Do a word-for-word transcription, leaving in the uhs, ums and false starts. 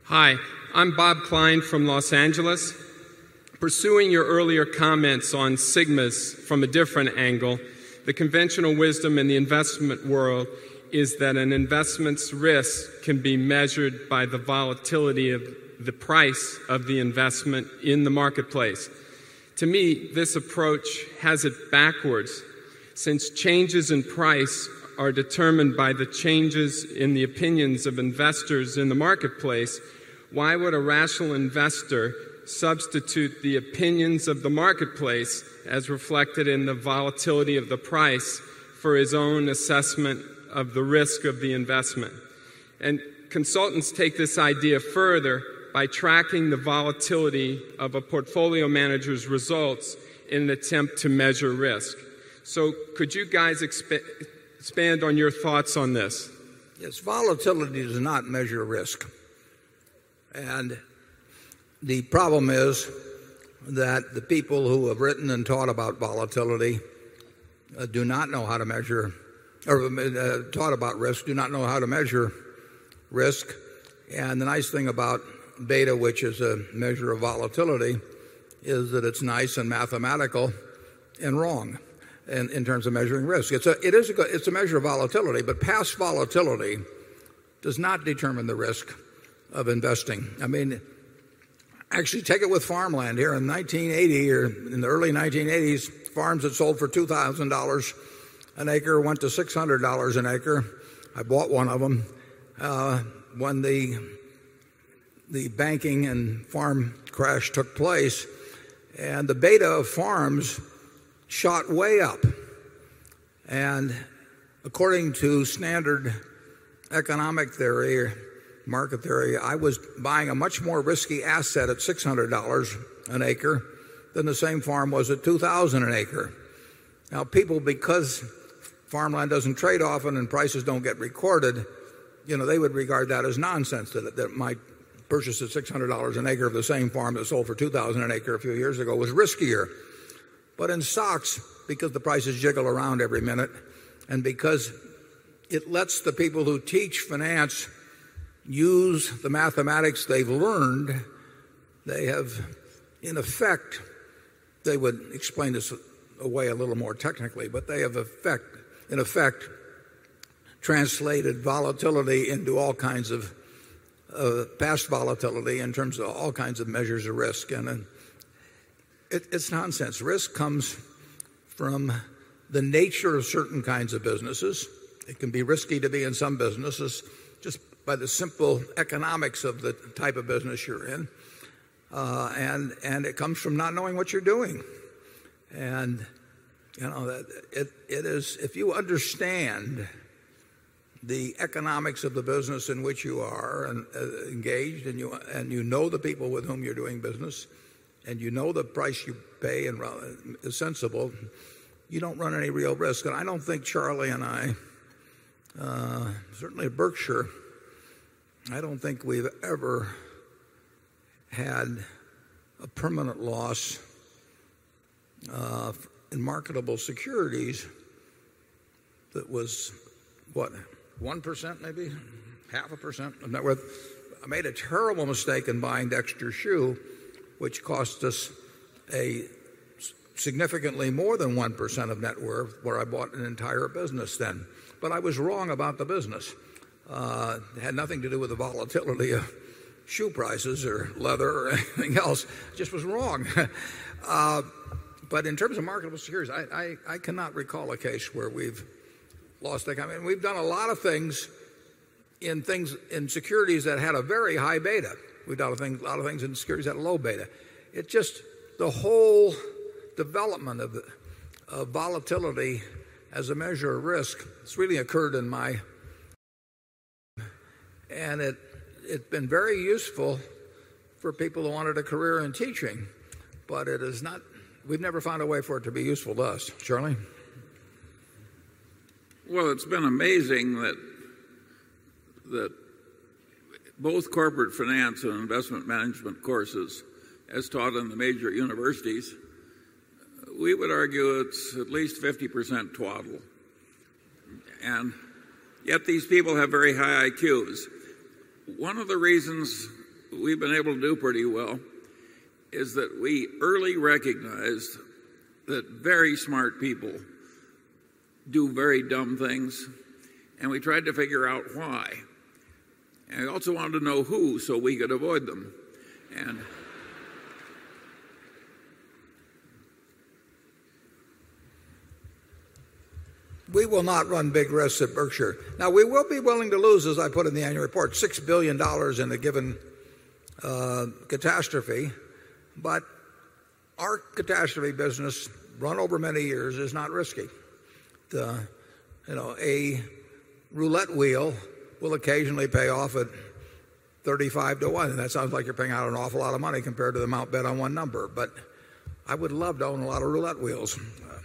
Hi, I'm Bob Klein from Los Angeles. Pursuing your earlier comments on sigmas from a different angle, the conventional wisdom in the investment world is that an investment's risk can be measured by the volatility of the price of the investment in the marketplace. To me, this approach has it backwards, since changes in price are determined by the changes in the opinions of investors in the marketplace. Why would a rational investor substitute the opinions of the marketplace as reflected in the volatility of the price for his own assessment of the risk of the investment? And consultants take this idea further by tracking the volatility of a portfolio manager's results in an attempt to measure risk. So could you guys exp- expand on your thoughts on this? Yes, volatility does not measure risk. And the problem is that the people who have written and taught about volatility uh, do not know how to measure, or uh, taught about risk, do not know how to measure risk. And the nice thing about beta, which is a measure of volatility, is that it's nice and mathematical and wrong in, in terms of measuring risk. It's a, it is a, it's a measure of volatility, but past volatility does not determine the risk of investing. I mean, actually take it with farmland here in nineteen eighty or in the early nineteen eighties, farms that sold for two thousand dollars an acre went to six hundred dollars an acre. I bought one of them uh, when the the banking and farm crash took place, and the beta of farms shot way up. And according to standard economic theory, market theory, I was buying a much more risky asset at six hundred dollars an acre than the same farm was at two thousand dollars an acre. Now, people, because farmland doesn't trade often and prices don't get recorded, you know, they would regard that as nonsense, that, that my purchase at six hundred dollars an acre of the same farm that sold for two thousand dollars an acre a few years ago was riskier. But in stocks, because the prices jiggle around every minute, and because it lets the people who teach finance use the mathematics they've learned, they have, in effect, they would explain this away a little more technically, but they have effect, in effect translated volatility into all kinds of uh, past volatility in terms of all kinds of measures of risk. And, and it, it's nonsense. Risk comes from the nature of certain kinds of businesses. It can be risky to be in some businesses just by the simple economics of the type of business you're in. Uh, and, and it comes from not knowing what you're doing. And, you know, that it, it is, if you understand the economics of the business in which you are and, uh, engaged, and you, and you know the people with whom you're doing business, and you know the price you pay and is sensible, you don't run any real risk. And I don't think Charlie and I, uh, certainly at Berkshire, I don't think we've ever had a permanent loss uh, in marketable securities that was, what, one percent maybe? Half a percent of net worth. I made a terrible mistake in buying Dexter Shoe, which cost us a significantly more than one percent of net worth, where I bought an entire business then. But I was wrong about the business. Uh, it had nothing to do with the volatility of shoe prices or leather or anything else. It just was wrong. uh, but in terms of marketable securities, I, I, I cannot recall a case where we've lost. I mean, we've done a lot of things in things in securities that had a very high beta. We've done a, thing, a lot of things in securities that had a low beta. It just, the whole development of, of volatility as a measure of risk, it's really occurred in my And it, it's been very useful for people who wanted a career in teaching, but it is not, we've never found a way for it to be useful to us. Charlie? Well, it's been amazing that, that both corporate finance and investment management courses, as taught in the major universities, we would argue it's at least fifty percent twaddle. And yet these people have very high I Qs. One of the reasons we've been able to do pretty well is that we early recognized that very smart people do very dumb things, and we tried to figure out why. And we also wanted to know who so we could avoid them. And we will not run big risks at Berkshire. Now, we will be willing to lose, as I put in the annual report, six billion dollars in a given uh, catastrophe. But our catastrophe business, run over many years, is not risky. The, you know, a roulette wheel will occasionally pay off at thirty-five to one. And that sounds like you're paying out an awful lot of money compared to the amount bet on one number. But I would love to own a lot of roulette wheels.